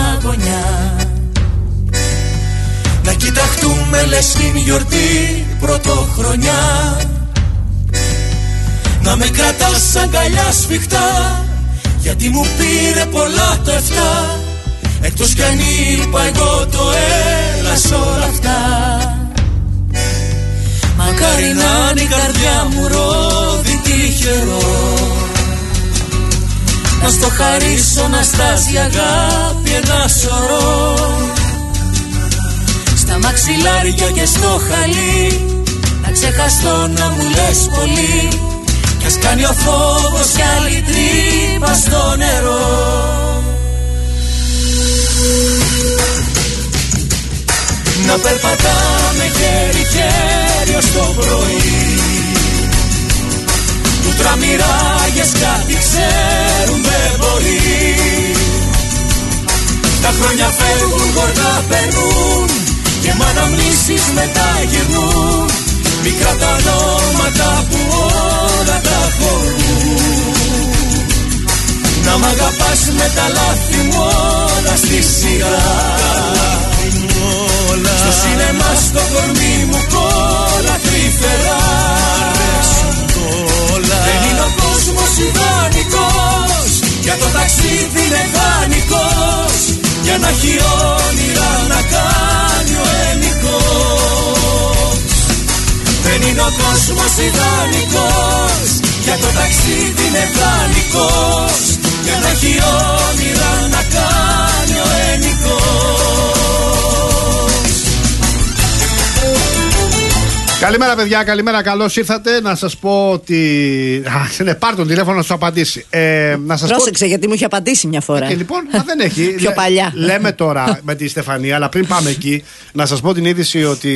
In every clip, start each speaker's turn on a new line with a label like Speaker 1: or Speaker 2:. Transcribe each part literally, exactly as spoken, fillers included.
Speaker 1: μια γωνιά. Να κοιταχτούμε λες την γιορτή πρωτοχρονιά. Να με κρατάς αγκαλιά σφιχτά, γιατί μου πήρε πολλά το εφτά. Εκτός κι αν είπα εγώ το έλα σ' όλα αυτά. Μακάρι να είναι η καρδιά μου ρόδι τυχερό, να στο χαρίσω να στάζει αγάπη ένα σωρό. Στα μαξιλάρια και στο χαλί να ξεχαστώ να μου λες πολύ, κι ας κάνει ο φόβος κι άλλη τρύπα στο νερό. Να περπατάμε χέρι-χέρι ως το πρωί, που τραμμυράγες κάτι ξέρουν δεν μπορεί. Τα χρόνια φεύγουν, γοργά περνούν, και μ' αναμνήσεις μετά γυρνούν. Μικρά τα νόματα που όλα τα χωρούν. Να μ' αγαπάς με τα λάθη μου όλα στη σειρά. Στο σινεμά στο κορμί μου κόλλα τρυφερά. Δεν είναι ο κόσμος ιδανικός, για το ταξίδι είναι δανεικός, για να έχει όνειρα να κάνει ο ελληνικός. Δεν είναι ο κόσμος ιδανικός, για το ταξίδι είναι δανεικός, για να έχει όνειρα να κάνει ο ελληνικός.
Speaker 2: Καλημέρα παιδιά, καλημέρα, καλώς ήρθατε. Να σας πω ότι... Α, ναι, πάρ' τον τηλέφωνο να σου απαντήσει. Ε, να σας
Speaker 3: Πρόσεξε
Speaker 2: πω...
Speaker 3: γιατί μου είχε απαντήσει μια φορά.
Speaker 2: Και λοιπόν, μα δεν έχει.
Speaker 3: Πιο
Speaker 2: Λέ,
Speaker 3: παλιά.
Speaker 2: Λέμε τώρα με τη Στεφανία, αλλά πριν πάμε εκεί, να σας πω την είδηση ότι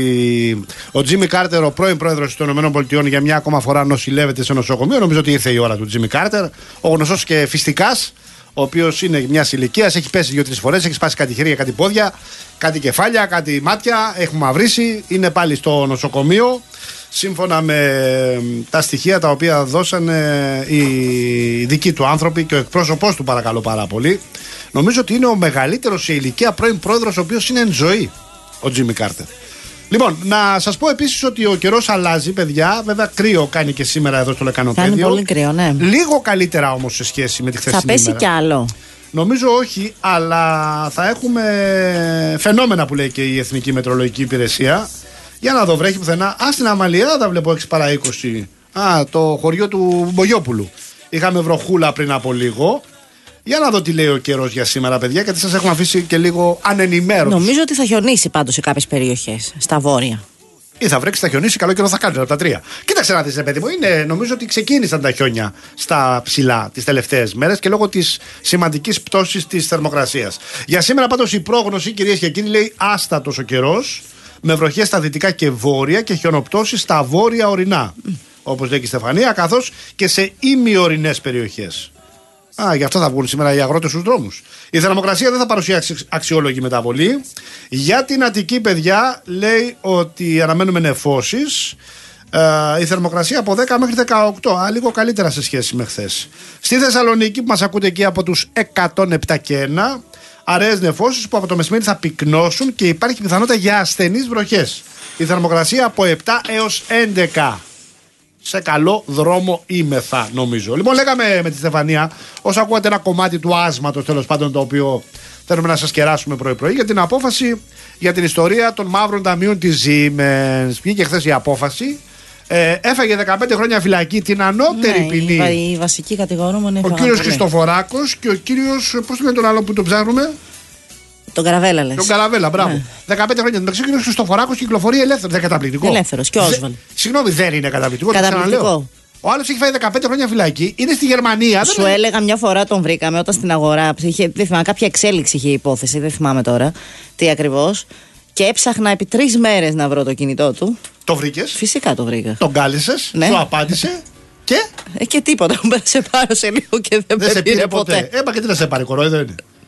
Speaker 2: ο Τζίμι Κάρτερ, ο πρώην πρόεδρος των ΗΠΑ, για μια ακόμα φορά νοσηλεύεται σε νοσοκομείο. Νομίζω ότι ήρθε η ώρα του Τζίμι Κάρτερ. Ο γνωστός και φιστικάς, ο οποίος είναι μια ηλικία, έχει πέσει δύο-τρεις φορές, έχει σπάσει κάτι χέρια, κάτι πόδια, κάτι κεφάλια, κάτι μάτια, έχουμε μαυρίσει, είναι πάλι στο νοσοκομείο. Σύμφωνα με τα στοιχεία τα οποία δώσανε οι δικοί του άνθρωποι και ο εκπρόσωπός του, παρακαλώ πάρα πολύ, νομίζω ότι είναι ο μεγαλύτερος σε ηλικία πρώην πρόεδρος ο οποίος είναι εν ζωή, ο Τζίμι Κάρτερ. Λοιπόν, να σας πω επίσης ότι ο καιρός αλλάζει, παιδιά. Βέβαια, κρύο κάνει και σήμερα εδώ στο Λεκανοπέδιο.
Speaker 3: Κάνει πολύ κρύο, ναι.
Speaker 2: Λίγο καλύτερα όμως σε σχέση με τη χθεσινή
Speaker 3: Θα πέσει
Speaker 2: ημέρα.
Speaker 3: κι άλλο.
Speaker 2: Νομίζω όχι, αλλά θα έχουμε φαινόμενα που λέει και η Εθνική Μετρολογική Υπηρεσία. Για να δω, βρέχει πουθενά. Α, στην Αμαλιάδα βλέπω έξι παρά είκοσι. Α, το χωριό του Μπογιόπουλου. Είχαμε βροχούλα πριν από λίγο. Για να δω τι λέει ο καιρός για σήμερα, παιδιά, γιατί σας έχουμε αφήσει και λίγο ανενημέρωση.
Speaker 3: Νομίζω ότι θα χιονίσει πάντως σε κάποιες περιοχές, στα βόρεια.
Speaker 2: Ή θα βρέξει, θα χιονίσει, καλό καιρό θα κάνει από τα τρία. Κοίταξε να δεις, ρε παιδί μου, είναι, νομίζω ότι ξεκίνησαν τα χιόνια στα ψηλά τις τελευταίες μέρες και λόγω της σημαντικής πτώσης της θερμοκρασίας. Για σήμερα πάντως η πρόγνωση, κυρίες και κύριοι, λέει άστατος ο καιρός, με βροχές στα δυτικά και βόρεια και χιονοπτώσεις στα βόρεια ορεινά. Mm. Όπως λέει και η Στεφανία, καθώς και σε ημιορεινές περιοχές. Α, γι' αυτό θα βγουν σήμερα οι αγρότες στους δρόμους. Η θερμοκρασία δεν θα παρουσιάσει αξιόλογη μεταβολή. Για την Αττική, παιδιά, λέει ότι αναμένουμε νεφώσεις. Ε, η θερμοκρασία από δέκα μέχρι δεκαοκτώ. Α, λίγο καλύτερα σε σχέση με χθες. Στη Θεσσαλονίκη, που μας ακούτε εκεί από τους εκατόν επτά και ένα, αραιές νεφώσεις που από το μεσημέρι θα πυκνώσουν και υπάρχει πιθανότητα για ασθενείς βροχές. Η θερμοκρασία από επτά έως έντεκα. Σε καλό δρόμο είμεθα, νομίζω. Λοιπόν, λέγαμε με τη Στεφανία, όσο ακούτε ένα κομμάτι του άσματος, τέλος πάντων, το οποίο θέλουμε να σας κεράσουμε πρωί-πρωί, για την απόφαση για την ιστορία των μαύρων ταμείων της Siemens. Βγήκε χθες η απόφαση. Ε, έφαγε δεκαπέντε χρόνια φυλακή, την ανώτερη
Speaker 3: ναι,
Speaker 2: ποινή.
Speaker 3: Η, η βασική κατηγορούμενη.
Speaker 2: Ο κύριος Χριστοφοράκος και ο κύριος. Πώς το λένε τον άλλο που τον ψάχνουμε?
Speaker 3: Τον Καραβέλα, λες.
Speaker 2: Τον Καραβέλα, μπράβο. Ναι. δεκαπέντε χρόνια. Εντάξει, ο κύριος Χριστοφοράκος κυκλοφορεί ελεύθερο. Δεν είναι καταπληκτικό.
Speaker 3: Ελεύθερος και Όσβαλ.
Speaker 2: Συγγνώμη, δεν είναι καταπληκτικό.
Speaker 3: Καταπληκτικό.
Speaker 2: Ο άλλος έχει φάει δεκαπέντε χρόνια φυλακή, είναι στη Γερμανία.
Speaker 3: Σου
Speaker 2: δεν
Speaker 3: έλεγα μια φορά τον βρήκαμε όταν στην αγορά. Είχε, δεν θυμάμαι, κάποια εξέλιξη είχε η υπόθεση, δεν θυμάμαι τώρα τι ακριβώς. Και έψαχνα επί τρεις μέρες να βρω το κινητό του.
Speaker 2: Το βρήκες?
Speaker 3: Φυσικά το βρήκα.
Speaker 2: Τον κάλεσες, ναι. Σου απάντησε. Και.
Speaker 3: Ε, και τίποτα. Μου πέρασε πάρα σε λίγο και δεν, δεν με πήρε ποτέ. ποτέ.
Speaker 2: Ε, μα και τι να σε πάρει, κορόιδο είναι.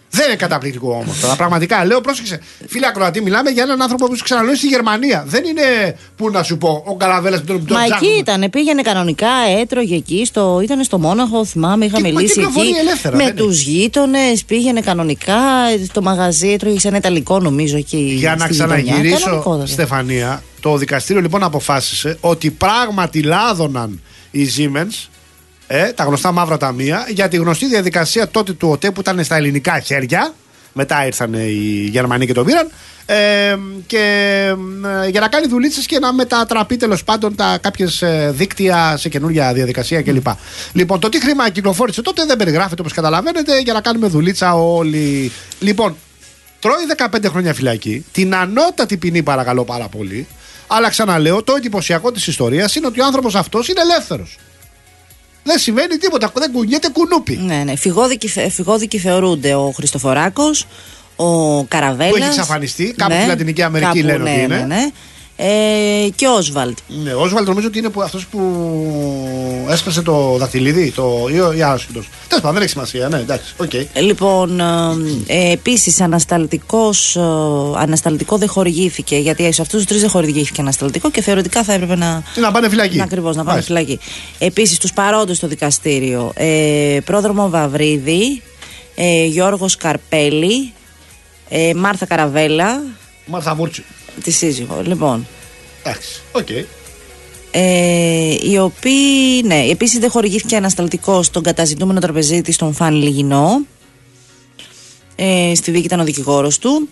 Speaker 2: Δεν είναι καταπληκτικό όμως τώρα. Πραγματικά λέω, πρόσεξε. Φίλε Ακροατή, μιλάμε για έναν άνθρωπο που σου ξαναλέω στη Γερμανία. Δεν είναι, πού να σου πω, ο Καραβέλας με τον Μα
Speaker 3: εκεί ήταν, πήγαινε κανονικά, έτρωγε εκεί, στο, ήταν στο Μόναχο, θυμάμαι, είχα μιλήσει εκεί.
Speaker 2: Ελεύθερα,
Speaker 3: με τους γείτονες, πήγαινε κανονικά, στο μαγαζί, έτρωγε σε ένα ιταλικό νομίζω εκεί.
Speaker 2: Για να ξαναγυρίσω, Στεφανία, το δικαστήριο λοιπόν αποφάσισε ότι πράγματι λάδωναν οι Siemens. Ε, τα γνωστά μαύρα ταμεία, για τη γνωστή διαδικασία τότε του ΟΤΕ που ήταν στα ελληνικά χέρια. Μετά ήρθαν οι Γερμανοί και το πήραν. Ε, και ε, για να κάνει δουλίτσες και να μετατραπεί τέλος πάντων τα κάποιες ε, δίκτυα σε καινούργια διαδικασία κλπ. Mm. Λοιπόν, το τι χρήμα κυκλοφόρησε τότε δεν περιγράφεται όπως καταλαβαίνετε, για να κάνουμε δουλίτσα όλοι. Λοιπόν, τρώει δεκαπέντε χρόνια φυλακή, την ανώτατη ποινή παρακαλώ πάρα πολύ. Αλλά ξαναλέω, το εντυπωσιακό της ιστορίας είναι ότι ο άνθρωπος αυτός είναι ελεύθερος. Δεν συμβαίνει τίποτα, δεν κουνιέται κουνούπι.
Speaker 3: Ναι, ναι. Φυγόδικοι, φυγόδικοι θεωρούνται ο Χριστοφοράκος, ο Καραβέλας.
Speaker 2: Που έχει εξαφανιστεί, κάπου
Speaker 3: ναι,
Speaker 2: στη Λατινική Αμερική
Speaker 3: κάπου,
Speaker 2: λένε
Speaker 3: ναι,
Speaker 2: ότι είναι.
Speaker 3: Ναι, ναι. Ε, και ο Όσβαλτ.
Speaker 2: Ναι, ο Όσβαλτ νομίζω ότι είναι που, αυτός που έσπασε το δαχτυλίδι το, ή, ή άσχητος. Τέλος πάντων, δεν έχει σημασία, ναι, εντάξει, οκ. Okay.
Speaker 3: Λοιπόν, ε, επίσης ανασταλτικός, ε, ανασταλτικό δεν χορηγήθηκε, γιατί σε αυτούς τους τρεις δεν χορηγήθηκε ανασταλτικό και θεωρητικά θα έπρεπε να,
Speaker 2: να πάνε φυλακή.
Speaker 3: Να, ακριβώς, να πάνε φυλακή. Επίσης, τους παρόντες στο δικαστήριο, ε, πρόδρομο Βαβρίδη, ε, Γιώργος Καρπέλη, ε, Μάρθα Καραβέλα.
Speaker 2: Μάρθα Βούρτσι.
Speaker 3: Τη σύζυγο, λοιπόν.
Speaker 2: Εντάξει, οκ. Okay.
Speaker 3: Ε, οι οποίοι, ναι, επίσης δεν χορηγήθηκε ανασταλτικό στον καταζητούμενο τραπεζίτη, στον Φάνη Λιγινό. Ε, στη δίκη ήταν ο δικηγόρος του.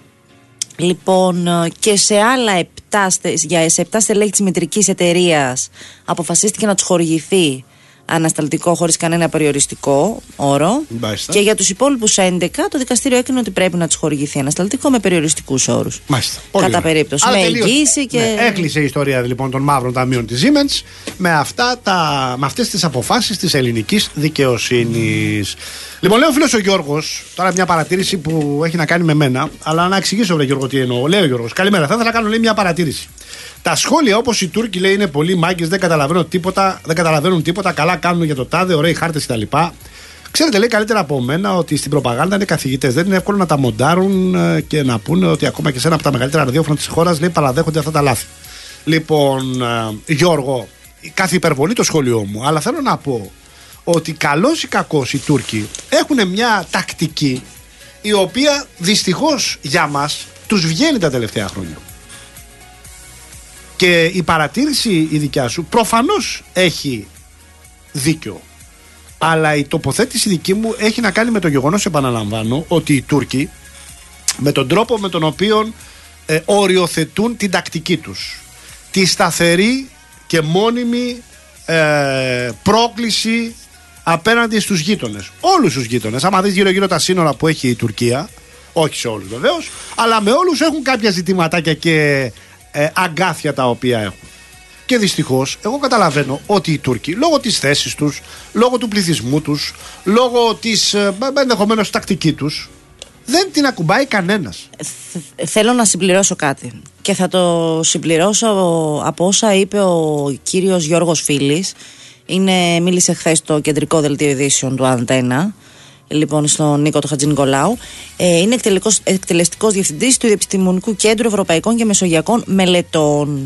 Speaker 3: Λοιπόν, και σε άλλα επτά, για σε επτά στελέχη της μητρικής εταιρείας αποφασίστηκε να τους χορηγηθεί ανασταλτικό χωρίς κανένα περιοριστικό όρο.
Speaker 2: Μάλιστα.
Speaker 3: Και για τους υπόλοιπους έντεκα το δικαστήριο έκρινε ότι πρέπει να τους χορηγηθεί ανασταλτικό με περιοριστικούς όρους.
Speaker 2: Μάλιστα.
Speaker 3: Κατά περίπτωση. Με εγγύηση και.
Speaker 2: Ναι, έκλεισε η ιστορία λοιπόν των μαύρων ταμείων της Siemens με, αυτά τα, με αυτές τις αποφάσεις της ελληνικής δικαιοσύνης. Λοιπόν, λέει ο φίλος ο Γιώργος, τώρα μια παρατήρηση που έχει να κάνει με μένα, αλλά να εξηγήσω, βρε Γιώργο, τι εννοώ. Λέει ο Γιώργος, καλημέρα. Θα ήθελα να κάνω λέει, μια παρατήρηση. Τα σχόλια όπως οι Τούρκοι λέει είναι πολύ μάγκες, δεν καταλαβαίνουν τίποτα, δεν καταλαβαίνουν τίποτα, καλά κάνουν για το τάδε, ωραίοι χάρτες κτλ. Ξέρετε, λέει καλύτερα από μένα ότι στην προπαγάνδα είναι καθηγητές. Δεν είναι εύκολο να τα μοντάρουν και να πούνε ότι ακόμα και σε ένα από τα μεγαλύτερα ραδιόφωνα της χώρας λέει παραδέχονται αυτά τα λάθη. Λοιπόν, Γιώργο, κάθε υπερβολή το σχόλιο μου, αλλά θέλω να πω ότι καλώς ή κακώς οι Τούρκοι έχουν μια τακτική η οποία δυστυχώς για μας τους βγαίνει τα τελευταία χρόνια. Και η παρατήρηση η δικιά σου προφανώς έχει δίκιο. Αλλά η τοποθέτηση δική μου έχει να κάνει με το γεγονός, επαναλαμβάνω, ότι οι Τούρκοι με τον τρόπο με τον οποίο ε, οριοθετούν την τακτική τους, τη σταθερή και μόνιμη ε, πρόκληση απέναντι στους γείτονες, όλους τους γείτονες. Άμα δεις γύρω γύρω τα σύνορα που έχει η Τουρκία, όχι σε όλους βεβαίως, αλλά με όλους έχουν κάποια ζητηματάκια και ε, αγκάθια τα οποία έχουν. Και δυστυχώς εγώ καταλαβαίνω ότι οι Τούρκοι λόγω της θέσης τους, λόγω του πληθυσμού τους, λόγω της ε, ενδεχομένως τακτική τους, δεν την ακουμπάει κανένας.
Speaker 3: Θέλω να συμπληρώσω κάτι και θα το συμπληρώσω από όσα είπε ο κύριος Γιώργος Φίλης. Είναι, μίλησε χθες στο κεντρικό δελτίο ειδήσεων του Αντένα, λοιπόν, στον Νίκο του Χατζηνικολάου. Ε, είναι εκτελεστικός διευθυντής του Επιστημονικού Κέντρου Ευρωπαϊκών και Μεσογειακών Μελετών.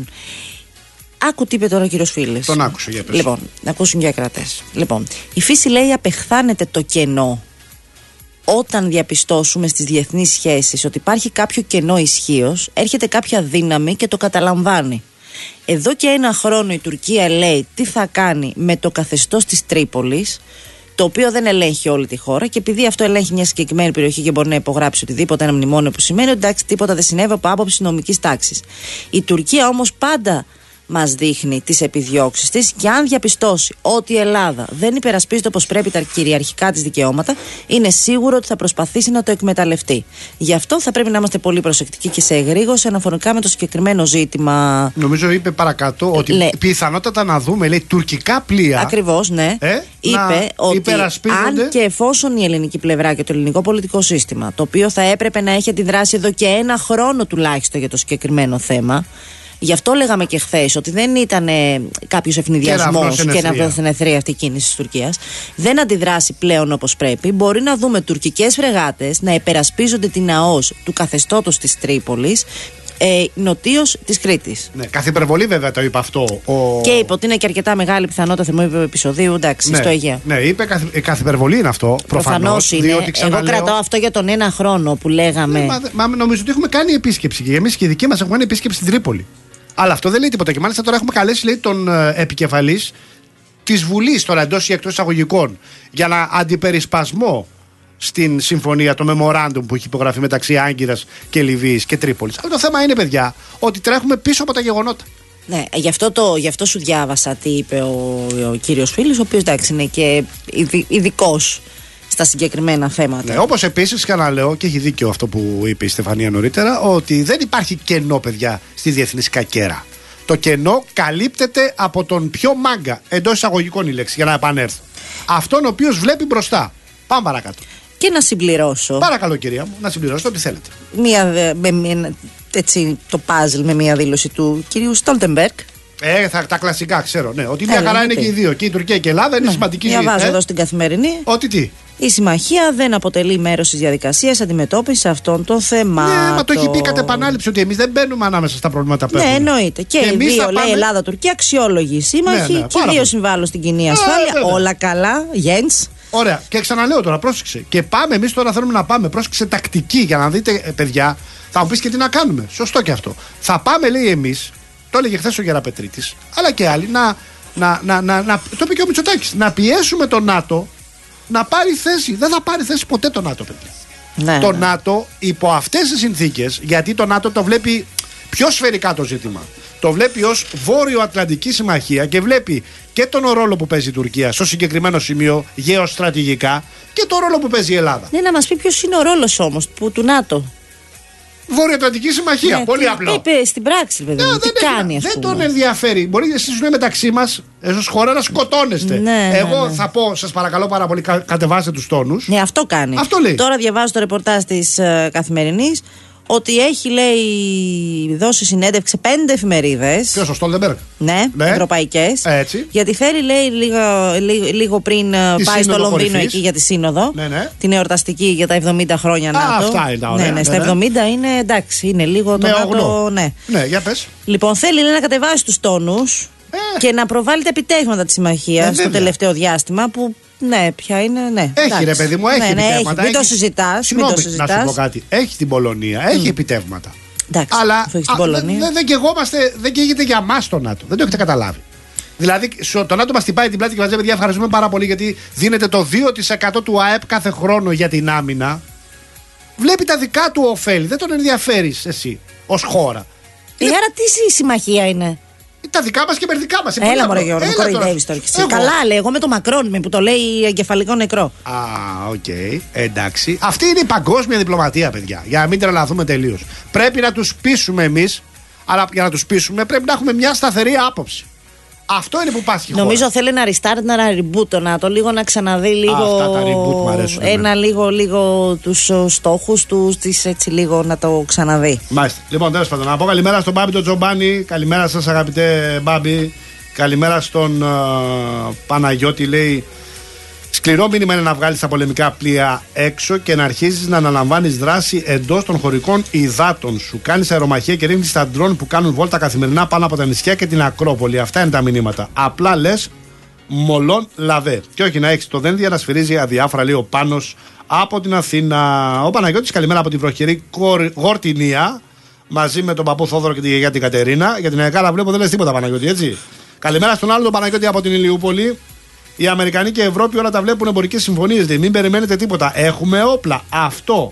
Speaker 3: Άκου τι είπε τώρα ο κύριος Φίλης.
Speaker 2: Τον άκουσε, για πες.
Speaker 3: Λοιπόν, να ακούσουν και οι ακρατές. Λοιπόν, η φύση λέει απεχθάνεται το κενό. Όταν διαπιστώσουμε στις διεθνείς σχέσεις ότι υπάρχει κάποιο κενό ισχύος, έρχεται κάποια δύναμη και το καταλαμβάνει. Εδώ και ένα χρόνο η Τουρκία λέει τι θα κάνει με το καθεστώς της Τρίπολης, το οποίο δεν ελέγχει όλη τη χώρα, και επειδή αυτό ελέγχει μια συγκεκριμένη περιοχή και μπορεί να υπογράψει οτιδήποτε, ένα μνημόνιο που σημαίνει ότι εντάξει, τίποτα δεν συνέβη από άποψη νομικής τάξης. Η Τουρκία όμως πάντα μας δείχνει τις επιδιώξεις της, και αν διαπιστώσει ότι η Ελλάδα δεν υπερασπίζεται όπως πρέπει τα κυριαρχικά της δικαιώματα, είναι σίγουρο ότι θα προσπαθήσει να το εκμεταλλευτεί. Γι' αυτό θα πρέπει να είμαστε πολύ προσεκτικοί και σε εγρήγορση αναφορικά με το συγκεκριμένο ζήτημα.
Speaker 2: Νομίζω είπε παρακάτω ότι Λε... πιθανότατα να δούμε, λέει, τουρκικά πλοία.
Speaker 3: Ακριβώς, ναι.
Speaker 2: Ε,
Speaker 3: είπε ότι αν και εφόσον η ελληνική πλευρά και το ελληνικό πολιτικό σύστημα, το οποίο θα έπρεπε να έχει αντιδράσει εδώ και ένα χρόνο τουλάχιστον για το συγκεκριμένο θέμα, Γι' αυτό λέγαμε και χθες ότι δεν ήταν κάποιος ευνηδιασμός και να βρεθενεθρεί αυτή η κίνηση της Τουρκίας. Δεν αντιδράσει πλέον όπως πρέπει. Μπορεί να δούμε τουρκικές φρεγάτες να υπερασπίζονται την ΑΟΣ του καθεστώτος της Τρίπολης. Ε, νοτίως της Κρήτης.
Speaker 2: Ναι, καθ' υπερβολή βέβαια το είπε αυτό. Ο...
Speaker 3: Και είπε ότι είναι και αρκετά μεγάλη πιθανότητα θερμού επεισοδίου, εντάξει,
Speaker 2: ναι,
Speaker 3: στο Αιγαίο.
Speaker 2: Ναι, είπε καθ, καθ' υπερβολή είναι αυτό. Προφανώς είναι. Διότι,
Speaker 3: ξαναλέω, εγώ κρατάω αυτό για τον ένα χρόνο που λέγαμε.
Speaker 2: Ναι, μα, μα νομίζω ότι έχουμε κάνει επίσκεψη και εμείς και οι δικοί μας έχουμε κάνει επίσκεψη στην Τρίπολη. Αλλά αυτό δεν λέει τίποτα. Και μάλιστα τώρα έχουμε καλέσει, λέει, τον ε, επικεφαλής της Βουλής, τώρα εντός ή εκτός εισαγωγικών, για να αντιπερισπασμό στην συμφωνία, το memorandum που έχει υπογραφεί μεταξύ Άγκυρας και Λιβύης και Τρίπολης. Αλλά το θέμα είναι, παιδιά, ότι τρέχουμε πίσω από τα γεγονότα.
Speaker 3: Ναι, γι' αυτό, το, γι' αυτό σου διάβασα τι είπε ο, ο κύριος Φίλης, ο οποίος εντάξει είναι και ειδικός στα συγκεκριμένα θέματα.
Speaker 2: Ναι, όπως επίσης ξαναλέω, και έχει δίκιο αυτό που είπε η Στεφανία νωρίτερα, ότι δεν υπάρχει κενό, παιδιά, στη διεθνή σκακέρα. Το κενό καλύπτεται από τον πιο μάγκα, εντός εισαγωγικών η λέξη, για να επανέλθω. Αυτόν ο οποίος βλέπει μπροστά. Πάμε παρακάτω.
Speaker 3: Και να συμπληρώσω.
Speaker 2: Παρακαλώ, κυρία μου, να συμπληρώσω ό,τι θέλετε.
Speaker 3: Μία, με, με, έτσι, το παζλ με μία δήλωση του κυρίου Στόλτεμπεργκ.
Speaker 2: Ε, θα, τα κλασικά ξέρω, ναι. Ότι μια χαρά είναι και οι δύο. Και η Τουρκία και η Ελλάδα είναι ναι, σημαντική.
Speaker 3: Διαβάζω
Speaker 2: ε?
Speaker 3: εδώ στην Καθημερινή.
Speaker 2: Ότι τι.
Speaker 3: Η συμμαχία δεν αποτελεί μέρος της διαδικασίας αντιμετώπισης αυτών των θεμάτων.
Speaker 2: Ναι, μα το έχει πει κατ' επανάληψη ότι εμείς δεν μπαίνουμε ανάμεσα στα προβλήματα που έχουμε.
Speaker 3: Ναι, εννοείται. Και, και οι δύο, πάμε... λέει Ελλάδα-Τουρκία, αξιόλογοι σύμμαχοι, ναι, ναι, και οι δύο συμβάλλουν στην κοινή ασφάλεια. Α, όλα καλά, Γέντς.
Speaker 2: Ωραία. Και ξαναλέω τώρα, πρόσεξε. Και πάμε, εμείς τώρα θέλουμε να πάμε. Πρόσεξε τακτική για να δείτε, παιδιά, θα μου πεις και τι να κάνουμε. Σωστό και αυτό. Θα πάμε, λέει, εμείς, το έλεγε χθες ο Γεραπετρίτης, αλλά και άλλοι, να, να, να, να, να, το είπε και ο Μητσοτάκης, να πιέσουμε το ΝΑΤΟ να πάρει θέση. Δεν θα πάρει θέση ποτέ το ΝΑΤΟ, παιδιά. Ναι, το ναι. ΝΑΤΟ υπό αυτές τις συνθήκες, γιατί το ΝΑΤΟ το βλέπει πιο σφαιρικά το ζήτημα. Το βλέπει ως Βόρειο-Ατλαντική Συμμαχία και βλέπει και τον ρόλο που παίζει η Τουρκία στο συγκεκριμένο σημείο γεωστρατηγικά και τον ρόλο που παίζει η Ελλάδα.
Speaker 3: Ναι, να μας πει ποιος είναι ο ρόλος όμως που, του ΝΑΤΟ.
Speaker 2: Βορειοατλαντική Συμμαχία. Ναι, πολύ
Speaker 3: τι,
Speaker 2: απλό.
Speaker 3: Είπε στην πράξη, παιδί μου. Τι
Speaker 2: δεν
Speaker 3: κάνει,
Speaker 2: δεν τον ενδιαφέρει. Μπορεί εσείς να μεταξύ μας, ως χώρα, να σκοτώνεστε. Ναι, Εγώ ναι, ναι. θα πω, σας παρακαλώ πάρα πολύ, κα, κατεβάστε τους τόνους.
Speaker 3: Ναι, αυτό κάνει.
Speaker 2: Αυτό λέει.
Speaker 3: Τώρα διαβάζω το ρεπορτάζ της uh, Καθημερινής ότι έχει, λέει, δώσει συνέντευξη σε πέντε εφημερίδες.
Speaker 2: Ποιος, ο Στόλτεμπεργκ?
Speaker 3: Ναι, ναι. Ευρωπαϊκές.
Speaker 2: Έτσι.
Speaker 3: Γιατί θέλει, λέει, λίγο, λίγο, λίγο πριν τη πάει στο Λονδίνο κορυφής. Εκεί για τη Σύνοδο.
Speaker 2: Ναι, ναι.
Speaker 3: Την εορταστική για τα εβδομήντα χρόνια ΝΑΤΟ.
Speaker 2: Α, αυτά είναι τα ωραία.
Speaker 3: Ναι, ναι,
Speaker 2: ναι,
Speaker 3: στα
Speaker 2: ναι.
Speaker 3: εβδομήντα είναι εντάξει, είναι λίγο το
Speaker 2: ναι,
Speaker 3: ΝΑΤΟ. Ναι.
Speaker 2: ναι, για πες.
Speaker 3: Λοιπόν, θέλει, λέει, να κατεβάσει τους τόνους ε. και να προβάλλει τα επιτεύγματα της συμμαχίας ε, στο τελευταίο διάστημα που. Ναι, ποια είναι, ναι.
Speaker 2: Έχει
Speaker 3: εντάξει.
Speaker 2: Ρε παιδί μου, έχει
Speaker 3: ναι,
Speaker 2: επιτεύγματα.
Speaker 3: Ναι, έχει. Μην το συζητάς.
Speaker 2: Συγγνώμη, να σου πω κάτι. Έχει την Πολωνία, έχει mm. επιτεύγματα.
Speaker 3: Εντάξει,
Speaker 2: αλλά δεν δε, δε καιγόμαστε, δεν καίγεται για μας το ΝΑΤΟ. Δεν το έχετε καταλάβει. Δηλαδή, το ΝΑΤΟ μας τυπάει την πλάτη και μας λέει: παιδιά, ευχαριστούμε πάρα πολύ γιατί δίνεται το δύο τοις εκατό του ΑΕΠ κάθε χρόνο για την άμυνα. Βλέπει τα δικά του ωφέλη. Δεν τον ενδιαφέρει εσύ ως χώρα.
Speaker 3: Ε, είναι... Άρα τι συμμαχία είναι?
Speaker 2: Τα δικά μας και μερδικά μας.
Speaker 3: Έλα, μωρέ Γιώργο, μου κοροϊδεύεις τώρα. Καλά, λέει, εγώ με το Μακρόν που το λέει εγκεφαλικό νεκρό.
Speaker 2: Α, οκ. Okay. Εντάξει. Αυτή είναι η παγκόσμια διπλωματία, παιδιά. Για να μην τρελαθούμε τελείως. Πρέπει να τους πείσουμε εμείς, αλλά για να τους πείσουμε πρέπει να έχουμε μια σταθερή άποψη. Αυτό είναι που πάσχει η χώρα.
Speaker 3: Νομίζω θέλει να restart, να reboot το ΝΑΤΟ, λίγο να ξαναδεί λίγο.
Speaker 2: Αυτά τα reboot μου αρέσουν.
Speaker 3: Ένα ναι. λίγο, λίγο τους στόχους τους, έτσι λίγο να το ξαναδεί.
Speaker 2: Μάλιστα. Λοιπόν, τέλος πάντων, να πω καλημέρα στον Μπάμπη τον Τζομπάνι. Καλημέρα σας, αγαπητέ Μπάμπη. Καλημέρα στον uh, Παναγιώτη, λέει. Σκληρό μήνυμα είναι να βγάλεις τα πολεμικά πλοία έξω και να αρχίσεις να αναλαμβάνεις δράση εντός των χωρικών υδάτων σου. Κάνεις αερομαχία και ρίχνεις τα ντρόν που κάνουν βόλτα καθημερινά πάνω από τα νησιά και την Ακρόπολη. Αυτά είναι τα μηνύματα. Απλά λες μολόν λαβέ. Και όχι να έχεις το δένδια να σφυρίζει αδιάφορα, λέει ο Πάνος από την Αθήνα. Ο Παναγιώτης, καλημέρα από την βροχερή Γορτινία. Μαζί με τον παππού Θόδωρο και τη γιαγιά την Κατερίνα. Για την Εκάλα βλέπω δεν λες τίποτα, Παναγιώτη, έτσι. Καλημέρα στον άλλο τον Παναγιώτη από την Ηλιούπολη. Οι Αμερικανοί και η Ευρώπη όλα τα βλέπουν εμπορικές συμφωνίες. Δηλαδή, μην περιμένετε τίποτα. Έχουμε όπλα. Αυτό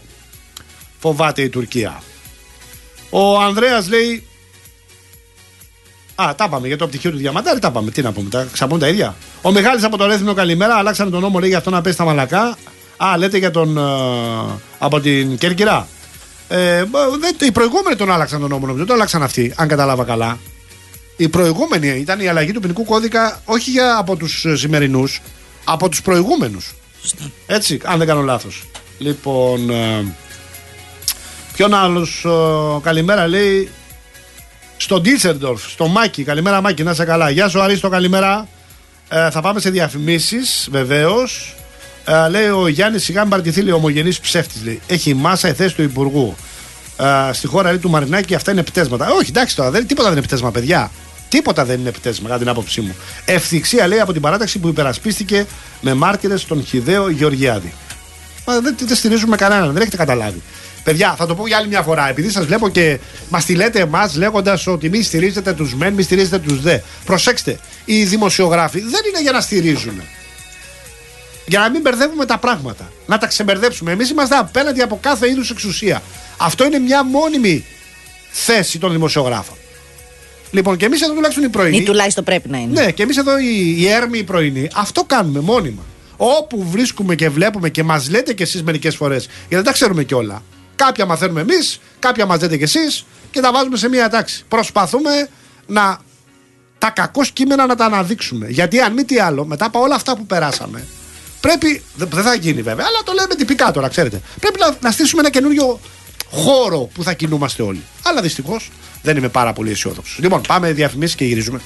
Speaker 2: φοβάται η Τουρκία. Ο Ανδρέας λέει. Α, τα πάμε για το πτυχίο του Διαμαντάρη. Τα πάμε. Τι να πούμε, τα ξαπούν τα ίδια. Ο Μιχάλης από το Ρέθυμνο, καλημέρα. Αλλάξανε τον νόμο, λέει, για αυτό να πέσει τα μαλακά. Α, λέτε για τον. Uh, από την Κέρκυρα. Ε, δεν, οι προηγούμενοι τον άλλαξαν τον νόμο, νομίζω. Τον άλλαξαν αυτοί, αν κατάλαβα καλά. Η προηγούμενη ήταν η αλλαγή του ποινικού κώδικα, όχι για από τους σημερινούς, από τους προηγούμενους. Έτσι, αν δεν κάνω λάθος. Λοιπόν, ε, ποιον άλλος, ε, καλημέρα, λέει, στο Ντίσσελντορφ, στο Μάκη. Καλημέρα, Μάκη, να είσαι καλά. Γεια σου, Αρίστο, καλημέρα. Ε, θα πάμε σε διαφημίσεις, βεβαίως. Ε, λέει ο Γιάννης, σιγά μην παραιτηθεί, λέει, ομογενής ψεύτης. Λέει. Έχει μάσα η θέση του Υπουργού. Ε, στη χώρα, λέει, του Μαρινάκη, αυτά είναι πτέσματα. Ε, όχι, εντάξει τώρα, δεν, τίποτα δεν είναι πτέσμα, παιδιά. Τίποτα δεν είναι πτέσμα, κατά την άποψή μου. Ευθυξία, λέει, από την παράταξη που υπερασπίστηκε με μάρτυρες τον Χιδαίο Γεωργιάδη. Μα δεν, δεν στηρίζουμε κανέναν, δεν έχετε καταλάβει. Παιδιά, θα το πω για άλλη μια φορά. Επειδή σας βλέπω και μας τη λέτε εμάς λέγοντας ότι μη στηρίζετε τους μεν, μη στηρίζετε τους δε. Προσέξτε, οι δημοσιογράφοι δεν είναι για να στηρίζουν. Για να μην μπερδεύουμε τα πράγματα. Να τα ξεμπερδέψουμε. Εμείς είμαστε απέναντι από κάθε είδους εξουσία. Αυτό είναι μια μόνιμη θέση των δημοσιογράφων. Λοιπόν, και εμείς εδώ τουλάχιστον οι πρωινοί.
Speaker 3: Ή τουλάχιστον πρέπει να είναι.
Speaker 2: Ναι, και εμείς εδώ οι, οι έρμοι οι πρωινοί, αυτό κάνουμε μόνιμα. Όπου βρίσκουμε και βλέπουμε και μας λέτε κι εσείς μερικές φορές, γιατί δεν τα ξέρουμε κιόλα. Κάποια μαθαίνουμε εμείς, κάποια μας λέτε κι εσείς και τα βάζουμε σε μία τάξη. Προσπαθούμε να τα κακώς κείμενα να τα αναδείξουμε. Γιατί αν μη τι άλλο, μετά από όλα αυτά που περάσαμε, πρέπει. Δεν θα γίνει βέβαια, αλλά το λέμε τυπικά τώρα, ξέρετε. Πρέπει να, να στήσουμε ένα καινούριο χώρο που θα κινούμαστε όλοι. Αλλά δυστυχώς δεν είμαι πάρα πολύ αισιόδοξος. Λοιπόν, πάμε διαφημίσεις και γυρίζουμε.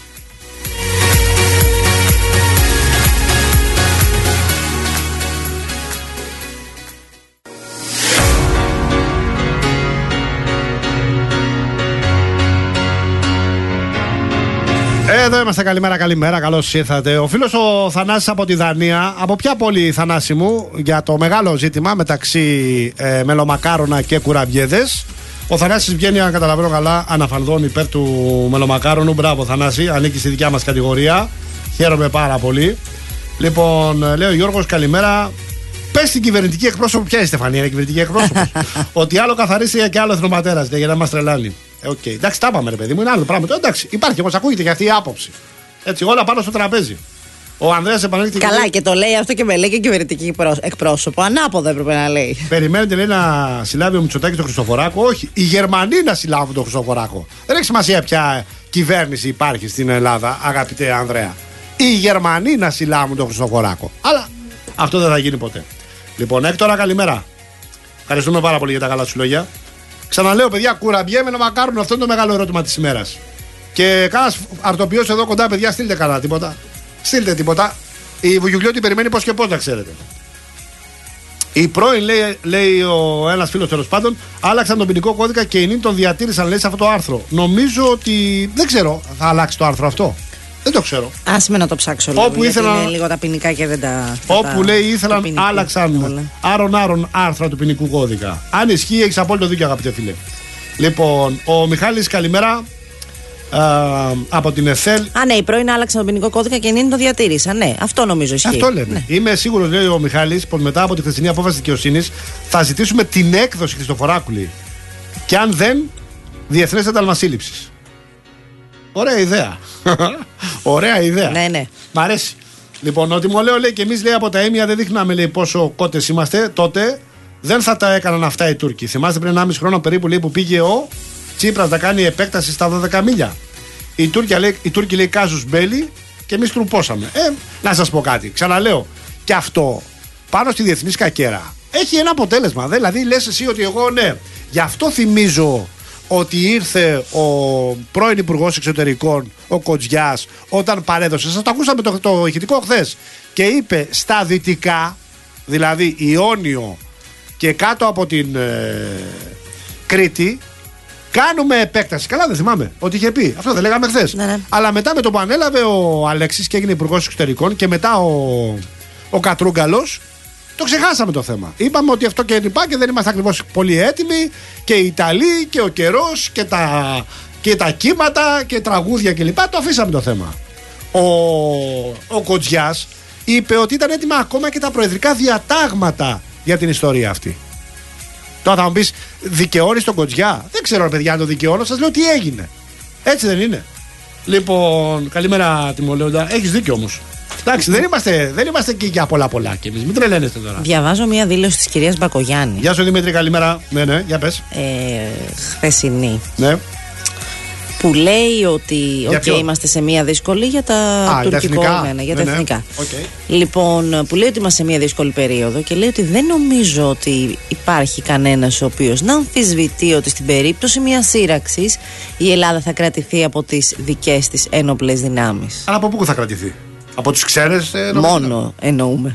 Speaker 2: Εδώ είμαστε, καλημέρα, καλημέρα, καλώς ήρθατε. Ο φίλος ο Θανάσης από τη Δανία. Από ποια πόλη, Θανάση μου, για το μεγάλο ζήτημα μεταξύ ε, μελομακάρονα και κουραμπιέδες. Ο Θανάσης βγαίνει, αν καταλαβαίνω καλά, αναφανδόν υπέρ του μελομακάρονου. Μπράβο, Θανάση, ανήκει στη δικιά μας κατηγορία. Χαίρομαι πάρα πολύ. Λοιπόν, λέει ο Γιώργος, καλημέρα. Πες στην κυβερνητική εκπρόσωπο, ποια είναι η Στεφανία, είναι κυβερνητική εκπρόσωπο. Ότι άλλο καθαρίστηκε και άλλο εθνοπατέρας, για να μας τρελάνει. Okay. Εντάξει, τα είπαμε, ρε παιδί μου, είναι άλλο πράγμα. Εντάξει, υπάρχει όμως, ακούγεται και αυτή η άποψη. Έτσι, όλα πάνω στο τραπέζι. Ο Ανδρέας επανέλθει.
Speaker 3: Καλά, και, και το λέει αυτό και με λέει και κυβερνητική εκπρόσωπο. Ανάποδα έπρεπε να λέει.
Speaker 2: Περιμένετε, λέει, να συλλάβει ο Μητσοτάκης τον Χριστοφοράκο. Όχι, οι Γερμανοί να συλλάβουν τον Χριστοφοράκο. Δεν έχει σημασία ποια κυβέρνηση υπάρχει στην Ελλάδα, αγαπητέ Ανδρέα. Οι Γερμανοί να συλλάβουν τον Χριστοφοράκο. Αλλά αυτό δεν θα γίνει ποτέ. Λοιπόν, Έκτορα, καλημέρα. Ευχαριστούμε πάρα πολύ για τα καλά σου λόγια. Ξαναλέω, παιδιά, κουραμπιέ με μακάρονο, αυτό είναι το μεγάλο ερώτημα της ημέρας. Και κανένας αρτοποιός εδώ κοντά, παιδιά, στείλτε κανένα τίποτα. Στείλτε τίποτα. Η Βουγιουκλιώτη περιμένει πώς και πώς, να ξέρετε. Η πρώην, λέει, λέει ο ένας φίλος τέλος πάντων, άλλαξαν τον ποινικό κώδικα και οι νυν τον διατήρησαν, λέει, σε αυτό το άρθρο. Νομίζω ότι. Δεν ξέρω, θα αλλάξει το άρθρο αυτό. Δεν το ξέρω.
Speaker 3: Άσε με να το ψάξω λίγο.
Speaker 2: Όπου ήθελα...
Speaker 3: είναι λίγο τα ποινικά και δεν τα.
Speaker 2: Όπου
Speaker 3: τα...
Speaker 2: λέει ήθελαν, άλλαξαν άρον-άρον άρθρα του ποινικού κώδικα. Αν ισχύει, έχει απόλυτο δίκιο, αγαπητέ φίλε. Λοιπόν, ο Μιχάλης, καλημέρα. Α, από την ΕΘΕΛ.
Speaker 3: Α, ναι, οι πρώην άλλαξαν τον ποινικό κώδικα και νυν το διατήρησαν. Ναι, αυτό νομίζω ισχύει.
Speaker 2: Αυτό λέμε.
Speaker 3: Ναι.
Speaker 2: Είμαι σίγουρος, λέει ο Μιχάλης, πως μετά από τη χθεσινή απόφαση της δικαιοσύνης θα ζητήσουμε την έκδοση Χριστοφοράκου. Και αν δεν, διεθνές ένταλμα σύλληψης. Ωραία ιδέα. Ωραία ιδέα.
Speaker 3: Ναι, ναι.
Speaker 2: Μ' αρέσει. Λοιπόν, ότι μου λέω, λέει, και εμείς, λέει, από τα έμια δεν δείχναμε, λέει, πόσο κότες είμαστε. Τότε δεν θα τα έκαναν αυτά οι Τούρκοι. Θυμάστε πριν ένα μισή χρόνο περίπου, λέει, που πήγε ο Τσίπρας να κάνει επέκταση στα δώδεκα μίλια. Οι Τούρκοι, λέει, οι Τούρκοι, λέει, κάζους μπέλι και εμείς τρουπώσαμε. Ε, να σας πω κάτι. Ξαναλέω. Και αυτό πάνω στη διεθνή σκακέρα έχει ένα αποτέλεσμα. Δηλαδή, λες εσύ ότι εγώ, ναι. Γι' αυτό θυμίζω ότι ήρθε ο πρώην Υπουργός Εξωτερικών, ο Κοτζιάς, όταν παρέδωσε, σας το ακούσαμε το, το ηχητικό χθες, και είπε στα δυτικά, δηλαδή Ιόνιο και κάτω από την ε, Κρήτη, κάνουμε επέκταση. Καλά, δεν θυμάμαι ότι είχε πει. Αυτό δεν λέγαμε χθες.
Speaker 3: Ναι, ναι.
Speaker 2: Αλλά μετά με το που ανέλαβε ο Αλέξης και έγινε Υπουργός Εξωτερικών και μετά ο, ο Κατρούγκαλος, το ξεχάσαμε το θέμα. Είπαμε ότι αυτό και λοιπά και δεν είμαστε ακριβώς πολύ έτοιμοι, και οι Ιταλοί και ο καιρός και τα, και τα κύματα και τραγούδια κλπ. Το αφήσαμε το θέμα. Ο, ο Κοτζιάς είπε ότι ήταν έτοιμα ακόμα και τα προεδρικά διατάγματα για την ιστορία αυτή. Τώρα θα μου πεις, δικαιώνεις τον Κοτζιά? Δεν ξέρω, ρε παιδιά, αν το δικαιώνω, σας λέω τι έγινε. Έτσι δεν είναι? Λοιπόν, καλημέρα Τιμολέοντα. Έχεις δίκιο όμως. Εντάξει, δεν είμαστε, δεν είμαστε εκεί για πολλά πολλά κι εμείς. Μην τρελαίνεστε τώρα.
Speaker 3: Διαβάζω μία δήλωση της κυρίας Μπακογιάννη.
Speaker 2: Γεια σου Δημήτρη, καλημέρα. Ναι, ναι, για πες.
Speaker 3: Ε, χθεσινή.
Speaker 2: Ναι.
Speaker 3: Που λέει ότι
Speaker 2: για
Speaker 3: okay, είμαστε σε μια δύσκολη για τα
Speaker 2: Α,
Speaker 3: τουρκικό,
Speaker 2: για
Speaker 3: ναι, ναι, για τα
Speaker 2: ναι,
Speaker 3: εθνικά.
Speaker 2: Ναι. Okay.
Speaker 3: Λοιπόν, που λέει ότι είμαστε σε μια δύσκολη περίοδο και λέει ότι δεν νομίζω ότι υπάρχει κανένας ο οποίος να αμφισβητεί ότι στην περίπτωση μιας σύραξης η Ελλάδα θα κρατηθεί από τις δικές της ένοπλες δυνάμεις.
Speaker 2: Αλλά από πού θα κρατηθεί? Από τους ξένες ε,
Speaker 3: Μόνο εννοούμε.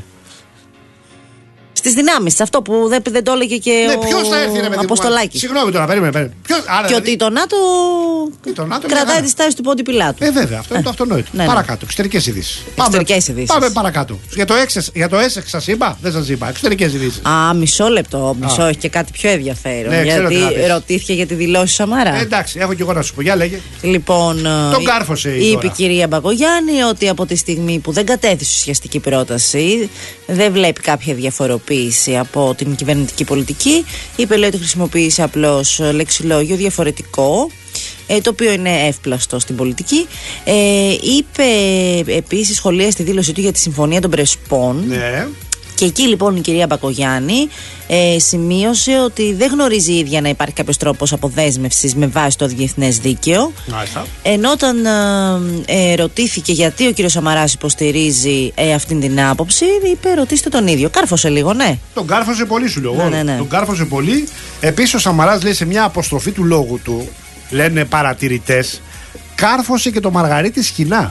Speaker 3: Στις δυνάμεις, αυτό που δεν, δεν το έλεγε και
Speaker 2: ναι,
Speaker 3: ο
Speaker 2: ποιος θα έρθει, ρε παιδί,
Speaker 3: Αποστολάκης.
Speaker 2: Συγγνώμη τώρα, περίμενε. περίμενε. Ποιος, άρα,
Speaker 3: και
Speaker 2: δηλαδή,
Speaker 3: ότι το ΝΑΤΟ,
Speaker 2: το ΝΑΤΟ
Speaker 3: κρατάει τη στάση του Πόντι Πιλάτου.
Speaker 2: Ε, βέβαια, αυτό είναι το αυτονόητο.
Speaker 3: Ναι, ναι.
Speaker 2: Παρακάτω, εξωτερικές ειδήσεις.
Speaker 3: Εξωτερικές ειδήσεις.
Speaker 2: Πάμε παρακάτω. Για το ΕΣΕΚ για το σας είπα, δεν σας είπα. Εξωτερικές ειδήσεις.
Speaker 3: Α, μισό λεπτό. Μισό, Α. έχει και κάτι πιο ενδιαφέρον.
Speaker 2: Ναι,
Speaker 3: γιατί ρωτήθηκε για τη δηλώση Σαμαρά.
Speaker 2: Ε, εντάξει, έχω και εγώ να σου πω. Για λέγε.
Speaker 3: Λοιπόν,
Speaker 2: τον κάρφωσε η
Speaker 3: είπε η κυρία Μπακογιάννη ότι από τη στιγμή που δεν κατέθεσε ουσιαστική πρόταση, δεν βλέπει κάποια διαφοροποίηση από την κυβερνητική πολιτική. Είπε, λέει, ότι χρησιμοποίησε απλώς λεξιλόγιο διαφορετικό, ε, το οποίο είναι εύπλαστο στην πολιτική. Ε, είπε επίσης, σχολεία στη δήλωσή του για τη Συμφωνία των Πρεσπών.
Speaker 2: Ναι.
Speaker 3: Και εκεί λοιπόν η κυρία Μπακογιάννη ε, σημείωσε ότι δεν γνωρίζει η ίδια να υπάρχει κάποιος τρόπος αποδέσμευσης με βάση το διεθνές δίκαιο. Μάλιστα. Ενώ όταν ε, ε, ρωτήθηκε γιατί ο κύριος Σαμαράς υποστηρίζει ε, αυτήν την άποψη, είπε ρωτήστε τον ίδιο. Κάρφωσε λίγο, ναι.
Speaker 2: Τον κάρφωσε πολύ, σου λέω.
Speaker 3: Ναι, ναι, ναι.
Speaker 2: Τον κάρφωσε πολύ. Επίσης ο Σαμαράς λέει σε μια αποστροφή του λόγου του, λένε παρατηρητές, κάρφωσε και το Μαργαρίτη Σχοινά.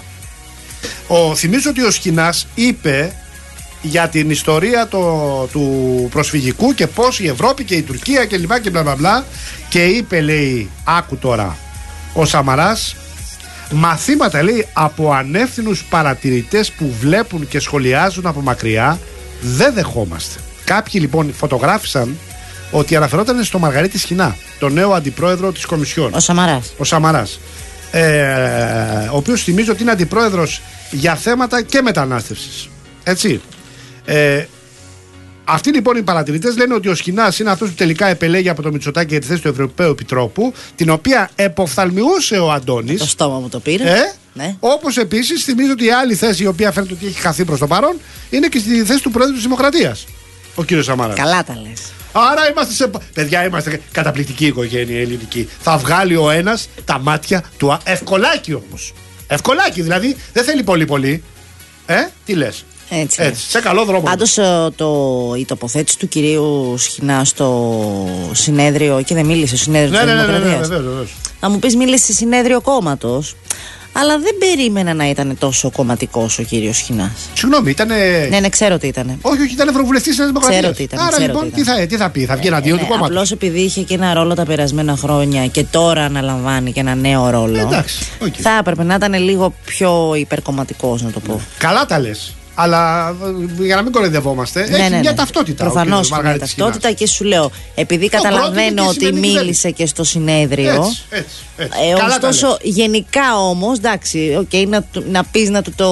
Speaker 2: Ο, θυμίζω ότι ο Σχοινάς είπε για την ιστορία το, του προσφυγικού και πώς η Ευρώπη και η Τουρκία και λοιπά και μπλα μπλα μπλα, και είπε, λέει, άκου τώρα ο Σαμαράς, μαθήματα, λέει, από ανεύθυνους παρατηρητές που βλέπουν και σχολιάζουν από μακριά δεν δεχόμαστε. Κάποιοι λοιπόν φωτογράφησαν ότι αναφερόταν στο Μαργαρίτη Σχοινά, τον νέο αντιπρόεδρο της Κομισιόν.
Speaker 3: Ο Σαμαράς.
Speaker 2: Ο Σαμαράς. Ε, ο οποίος θυμίζω ότι είναι αντιπρόεδρος για θέματα και μετανάστευσης. Έτσι. Ε, αυτοί λοιπόν οι παρατηρητές λένε ότι ο Σχοινάς είναι αυτός που τελικά επελέγει από το Μητσοτάκη για τη θέση του Ευρωπαίου Επιτρόπου, την οποία εποφθαλμιούσε ο Αντώνης.
Speaker 3: Το στόμα μου το πήρε.
Speaker 2: Ε,
Speaker 3: ναι.
Speaker 2: Όπως επίσης θυμίζω ότι η άλλη θέση, η οποία φαίνεται ότι έχει χαθεί προς το παρόν, είναι και στη θέση του Πρόεδρου της Δημοκρατίας, ο κύριος Σαμαράς.
Speaker 3: Καλά τα λες.
Speaker 2: Άρα είμαστε σε. Παιδιά, είμαστε καταπληκτική οικογένεια ελληνική. Θα βγάλει ο ένας τα μάτια του. Ευκολάκι όμως. Ευκολάκι, δηλαδή δεν θέλει πολύ πολύ. Ε, τι λες?
Speaker 3: Έτσι,
Speaker 2: Έτσι, σε καλό δρόμο.
Speaker 3: Πάντως το, η τοποθέτηση του κυρίου Σχοινά στο συνέδριο, και δεν μίλησε στο συνέδριο
Speaker 2: ναι,
Speaker 3: της
Speaker 2: ναι,
Speaker 3: Δημοκρατίας.
Speaker 2: Ναι, ναι, ναι, ναι, ναι, ναι.
Speaker 3: Να μου πεις, μίλησε σε συνέδριο κόμματος. Αλλά δεν περίμενα να ήταν τόσο κομματικός ο κύριος Σχοινάς.
Speaker 2: Συγγνώμη, ήταν.
Speaker 3: Ναι, ναι, ξέρω τι ήταν.
Speaker 2: Όχι, όχι, ήταν ευρωβουλευτής της Δημοκρατίας.
Speaker 3: Ξέρω τι ήταν.
Speaker 2: Άρα
Speaker 3: ξέρω
Speaker 2: λοιπόν,
Speaker 3: τι, ήταν.
Speaker 2: Τι, θα, τι θα πει, θα βγει εναντίον
Speaker 3: ε,
Speaker 2: του κόμματος.
Speaker 3: Απλώς επειδή είχε και ένα ρόλο τα περασμένα χρόνια και τώρα αναλαμβάνει και ένα νέο ρόλο.
Speaker 2: Ε, εντάξει, okay.
Speaker 3: Θα έπρεπε να ήταν λίγο πιο υπερκομματικός, να το πω.
Speaker 2: Καλά τα λες. Αλλά για να μην κοροϊδευόμαστε,
Speaker 3: ναι,
Speaker 2: έχει
Speaker 3: ναι, ναι.
Speaker 2: μια ταυτότητα.
Speaker 3: Προφανώς έχει μια ταυτότητα και σου λέω, επειδή το καταλαβαίνω ότι μίλησε και στο συνέδριο.
Speaker 2: Έτσι, έτσι, έτσι.
Speaker 3: Ε, ωστόσο, γενικά όμως, εντάξει, okay, να, να πεις να του το.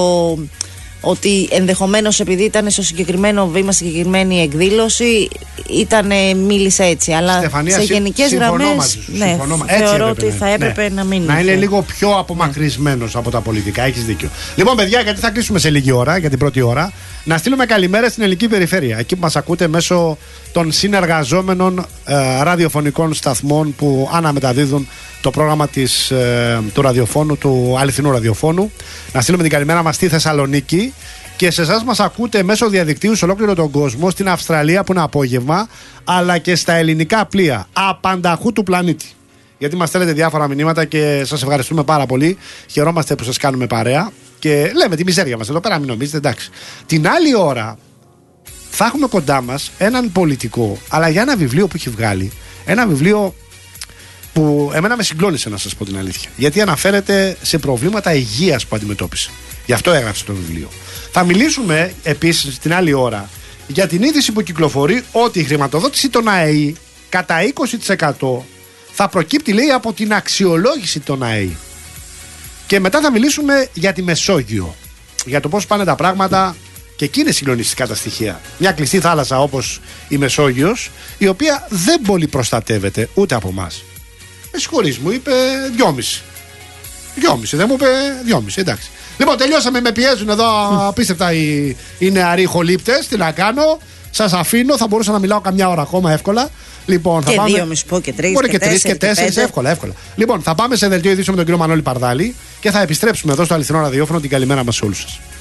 Speaker 3: Ότι ενδεχομένως επειδή ήταν στο συγκεκριμένο βήμα, συγκεκριμένη εκδήλωση, ήτανε, μίλησε έτσι. Αλλά
Speaker 2: Στεφανία,
Speaker 3: σε γενικές γραμμές
Speaker 2: ναι,
Speaker 3: θεωρώ ότι θα έπρεπε
Speaker 2: ναι.
Speaker 3: να μην.
Speaker 2: Να είναι λίγο πιο απομακρυσμένος ναι. από τα πολιτικά. Έχεις δίκιο. Λοιπόν, παιδιά, γιατί θα κλείσουμε σε λίγη ώρα, για την πρώτη ώρα, να στείλουμε καλημέρα στην ελληνική περιφέρεια. Εκεί που μας ακούτε μέσω των συνεργαζόμενων ε, ραδιοφωνικών σταθμών που αναμεταδίδουν το πρόγραμμα της, ε, του ραδιοφώνου, του αληθινού ραδιοφώνου. Να στείλουμε την καλημέρα μας στη Θεσσαλονίκη και σε εσάς μας ακούτε μέσω διαδικτύου σε ολόκληρο τον κόσμο, στην Αυστραλία που είναι απόγευμα, αλλά και στα ελληνικά πλοία απανταχού του πλανήτη. Γιατί μας στέλνετε διάφορα μηνύματα και σας ευχαριστούμε πάρα πολύ. Χαιρόμαστε που σας κάνουμε παρέα και λέμε τη μιζέρια μας εδώ πέρα, μην νομίζετε, εντάξει. Την άλλη ώρα θα έχουμε κοντά μας έναν πολιτικό, αλλά για ένα βιβλίο που έχει βγάλει. Ένα βιβλίο που εμένα με συγκλώνησε, να σας πω την αλήθεια. Γιατί αναφέρεται σε προβλήματα υγείας που αντιμετώπισε. Γι' αυτό έγραψε το βιβλίο. Θα μιλήσουμε επίσης την άλλη ώρα για την είδηση που κυκλοφορεί ότι η χρηματοδότηση των ΑΕΗ κατά είκοσι τοις εκατό θα προκύπτει, λέει, από την αξιολόγηση των ΑΕΗ. Και μετά θα μιλήσουμε για τη Μεσόγειο. Για το πώς πάνε τα πράγματα. Και εκεί είναι συγκλονιστικά τα στοιχεία. Μια κλειστή θάλασσα όπως η Μεσόγειος, η οποία δεν πολύ προστατεύεται ούτε από εμάς. Με συγχωρείς, μου είπε δυόμιση. Δυόμιση, δεν μου είπε δυόμιση, εντάξει. Λοιπόν, τελειώσαμε, με πιέζουν εδώ απίστευτα οι, οι νεαροί χολύπτες. Τι να κάνω. Σας αφήνω, θα μπορούσα να μιλάω καμιά ώρα ακόμα εύκολα. Λοιπόν, θα
Speaker 3: και
Speaker 2: πάμε...
Speaker 3: δύο, μη σου πω, και τρεις,
Speaker 2: Μπορεί
Speaker 3: και,
Speaker 2: και τρεις και τέσσερις, εύκολα, εύκολα. Λοιπόν, θα πάμε σε δελτίο ειδήσεων με τον κύριο Μανώλη Παρδάλη και θα επιστρέψουμε εδώ στο αληθινό ραδιόφωνο. Την καλημέρα μας σε όλους σας.